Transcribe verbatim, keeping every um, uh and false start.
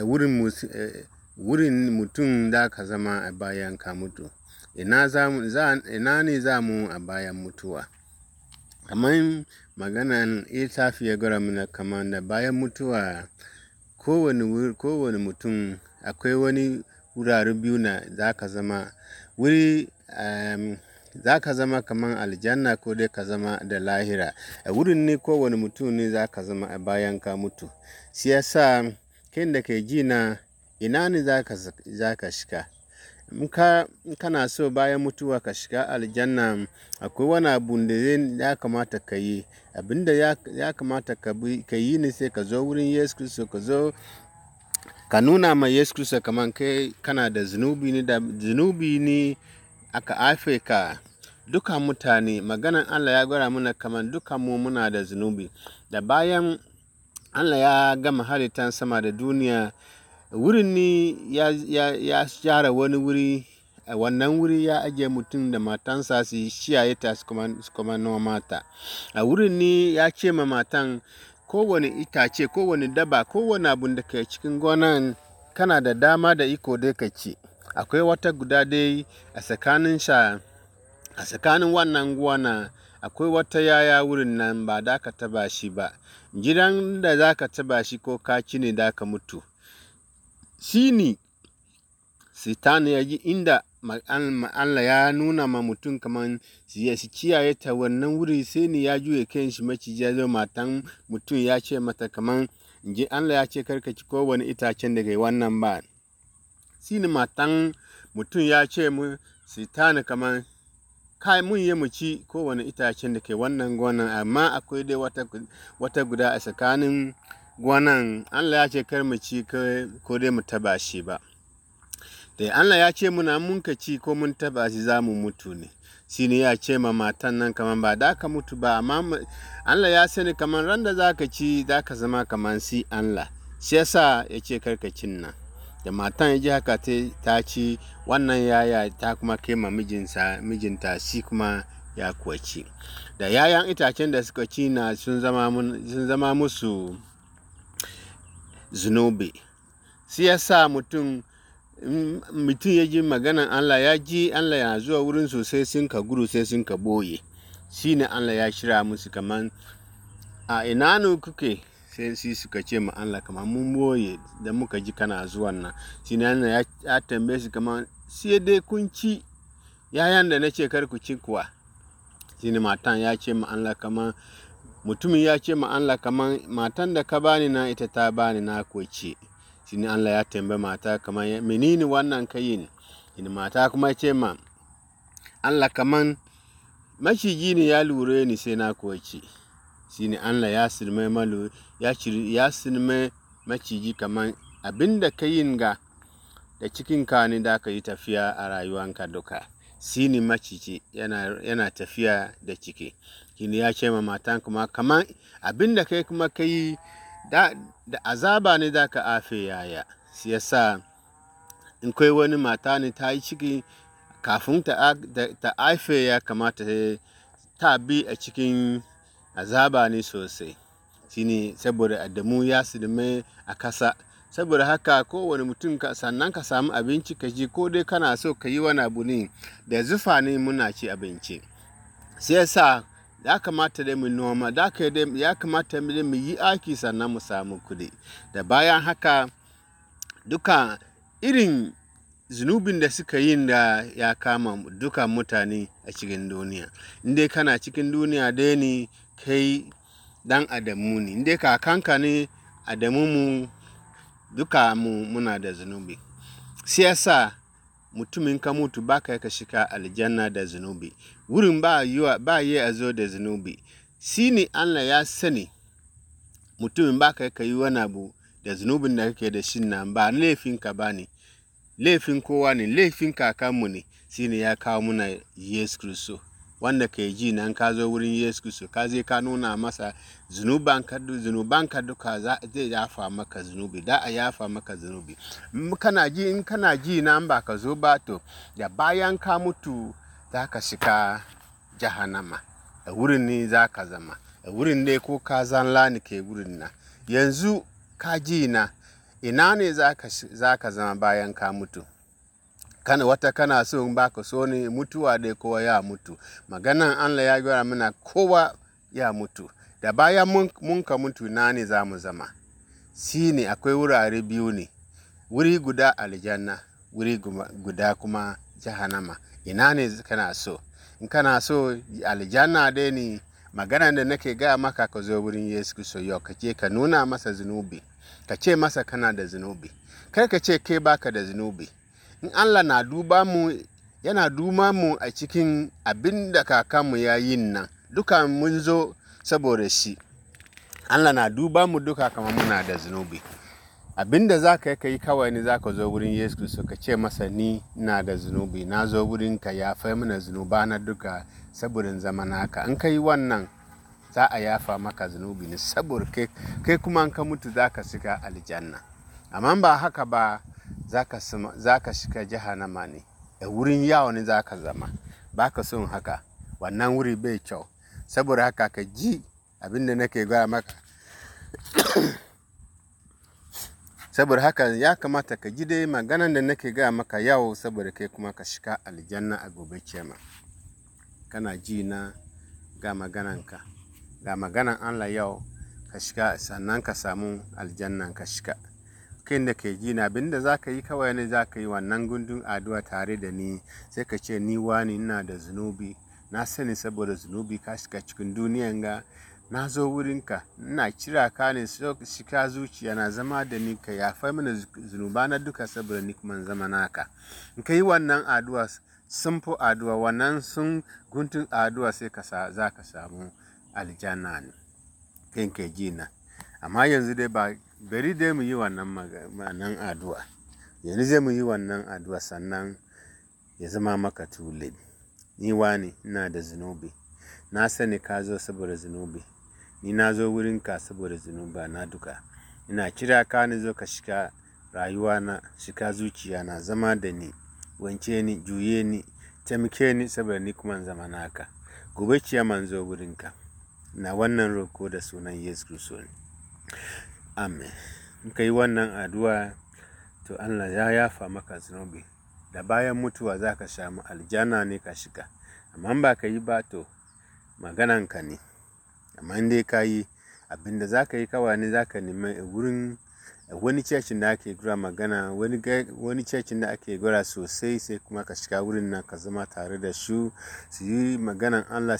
wurin wurin mutum da ka zama a bayan ka mutu. Ina zamu ina ne za mu a bayan mutuwa? Kamar maganan littafi ya gwada mana kamar da bayan mutuwa kowane kowane mutum akwai wani wurare biyu na za ka zama. Wuri um, za ka zama kamar aljanna ko dai ka zama da lahira. A wurin ne kowane mutum ne za ka zama a bayan ka mutu. Shi yasa kai da ke ji na ina ne za ka shiga? In kana so bayan mutuwa ka shiga aljanna, akwai wani abu da ya kamata ka yi. Abin da ya kamata ka yi ne sai ka zo wurin Yesu Kiristi, ka zo ka nuna ma Yesu Kiristi kamar kai kana da zunubi ne, da zunubi ne aka haife ka. Dukan mutane, maganan Allah ya gwada mana kamar dukanmu muna da zunubi. Da bayan Allah ya gama halittar sama da duniya, wurin ne ya share wani wuri. A wannan wuri ya ajiye mutum da matansa su kiyaye ta su kuma noma ta. A wurin ne ya ce ma matan, kowane itace, kowane daba, kowane abun da ke cikin gonan kana da dama da iko dai ka ci. Akwai wata guda dai a tsakanin sha a tsakanin wannan gona, akwai wata yaya wurin nan ba da ka taba shi ba. Gidan da za ka taba shi ko ka ci ne da ka mutu. Shi ne Satan ya ji inda Allah ya nuna ma mutum kamar su kiyaye ta wannan wuri, sai ne ya juye kan shi maciji ya zo matan mutum ya ce mata kamar Allah ya ce karka ci kowane itacen daga wannan ba. Shi ne matan mutum ya ce mu Satan kamar kai mun yi mu ci kowane itacen da ke wannan gonan, amma akwai dai wata, wata guda a tsakanin gonan Allah ya ce kar mu ci ko dai mu taba shi ba. Da Allah ya ce muna mun ka ci ko mun taba shi za mu mutu ne. Shi ne ya ce ma matan nan kamar ba da ka mutu ba, amma Allah ya sani kamar ran da za ka ci za ka zama kamar si Allah. Shi yasa ya ce kar ka cin nan. Da matan ya ji haka ta ci wannan yaya ta kuma kai ma mijinsa, mijinta shi kuma ya kuwa ci. Da yayan itacen da suka ci na sun zama musu zunubi. Shi yasa mutum mutum ya ji maganan Allah, ya ji Allah ya zuwa wurin su sai sun ka gudu, sai sun ka boye. Shi ne Allah ya shirya musu kamar a ina ne kuke? Sai su suka ce ma Allah kamar mun boye da muka ji kana zuwan nan. Shi ne Allah ya tambaye su kamar sai dai kun ci yayan da na ce kar ku ci kuwa. Shi ne matan ya ce ma Allah kamar mutumin ya ce ma Allah kamar matan da ka bani na ita ta bani na kuwa ci. Shi ne Allah ya tambaye mata kamar menene wannan ka yi? Shi ne mata kuma ce ma Allah kamar maciji ne ya lura ni sai na kuwa ci. Shi ne Allah ya silme malu ya ya silme maciji kamar abin da ka yin ga da cikinka ne da ka yi tafiya a rayuwanka duka. Shi ne maciji yana, yana tafiya da ciki. Shi ne ya ce ma matan kuma kamar abin da kai kuma ka yi da, da azaba ne da ka afe yaya. Shi yasa in kai wani mata ne ta yi ciki, kafin ta, ta haife ya kamata ta bi a cikin azaba ne sosai. Shi ne saboda Adamu ya silme a kasa. Saboda haka kowane mutum sannan ka samu abinci ka ji, ko dai kana so ka yi wani abu ne da zufa ne muna ci abinci. Shi yasa ya kamata dai mu noma, ya kamata dai mu yi aiki sannan mu samu kuɗi. Da bayan haka duka irin zunubin da suka yi da ya kama duka mutane a cikin duniya. Indai kana cikin duniya dai ne kai dan Adamu ne. Indai kakanka ne Adamu, mu duka mu muna da zunubi. Shi yasa mutumin ka mutu ba ka ka shiga aljanna da zunubi. Wurin ba yiwa ba yi a zo da zunubi. Shi ne Allah ya sani mutumin ba ka ka yi wani abu da zunubin da kake da shi nan ba laifinka ba ne. Laifin kowa ne, laifin kakanmu ne. Shi ne ya kawo muna Yesu Kiristi. Wanda ke ji nan ka zo wurin Yesu Kiristi, ka je ka nuna masa zunubanka, zunubanka duka zai yafa maka zunubi, da a yafa maka zunubi. Kana ji, in kana ji nan ba ka zo ba to da bayan ka mutu za ka shiga jahannama. A wurin ne za ka zama. A wurin ne ko ka zanla ne ke wurin nan. Yanzu ka ji na ina ne za ka zama bayan ka mutu? Kana wata kana so in ba ka so ne mutuwa dai kowa ya mutu. Maganan Allah ya gaya mana kowa ya mutu. Da bayan mun, mun ka mutu ina ne za mu zama? Shi ne akwai wurare biyu ne. Wuri guda aljanna, wuri guda kuma jahannama. Ina ne kana so? In kana so aljanna dai ne, maganan da nake gaya maka ka zo wurin Yesu Kristo yau, ka je ka nuna masa zunubi. Ka ce masa kana da zunubi. Kar ka ce kai baka da zunubi. In Allah na duba mu, yana duba mu a cikin abin da kakanmu ya yi nan, duka mun zo saboda shi. Allah na duba mu duka kamar muna da zunubi. Abin da za ka yi kawai ne za ka zo wurin Yesu Kristo ka ce masa ni na da zunubi, na zo wurin ka yafa mana zunuba na duka saboda zama naka. In ka yi wannan za a yafa maka zunubi ne saboda kai, kai kuma in ka mutu za ka shiga aljanna. Amma ba haka ba za ka shiga jahannama ne. A wurin yawo ne za ka zama. Ba ka son haka. Wannan wuri bai kyau. Saboda haka ka ji abin da nake gaya maka. Saboda haka ya kamata ka ji dai maganan da nake gaya maka yau saboda kai kuma ka shiga aljanna a gobe kiyama. Kana ji na ga magananka. Ga maganan Allah yau ka shiga sannan ka samu aljanna ka shiga. Kai da ke ji na abin da za ka yi kawai ne za ka yi wannan gundun addu'a tare da ni. Sai ka ce ni wani ina da zunubi. Na sani saboda zunubi ka shiga cikin duniyan ga. Na zo wurinka, ina kira ka ne shiga zuciya na zama da ni ka yafa mana zunuba na duka saboda ni kuma zama naka. In ka yi wannan addu'a, simple addu'a, wannan sun guntun addu'a sai ka za ka samu aljanna ne. Kai ke ji na. Amma yanzu dai ba bari dai mu yi wannan wannan addu'a. Yanzu zai mu yi wannan addu'a sannan ya zama maka too late. Ni wani ina da zunubi. Na sani ka zo saboda zunubi. Ni na zo wurinka saboda zunuba na duka. Ina kira ka ne zo ka shiga rayuwa na, shiga zuciya na, zama da ni, wanke ni, juye ni, taimake ni saboda ni kuma zama naka. Gobe kiyama zo wurinka. Na wannan roko da sunan Yesu Kristo ne. Amen. In ka yi wannan addu'a, to Allah ya yafa maka zunubi. Da bayan mutuwa za ka samu aljanna ne ka shiga. Amma ba ka yi ba to magananka ne. Amma in dai ka yi abin da za ka yi kawai ne za ka nemi wurin wani cecin da ake gura magana, wani, wani cecin da ake gura sosai sai kuma ka shiga wurin nan ka zama tare da su, su yi maganan Allah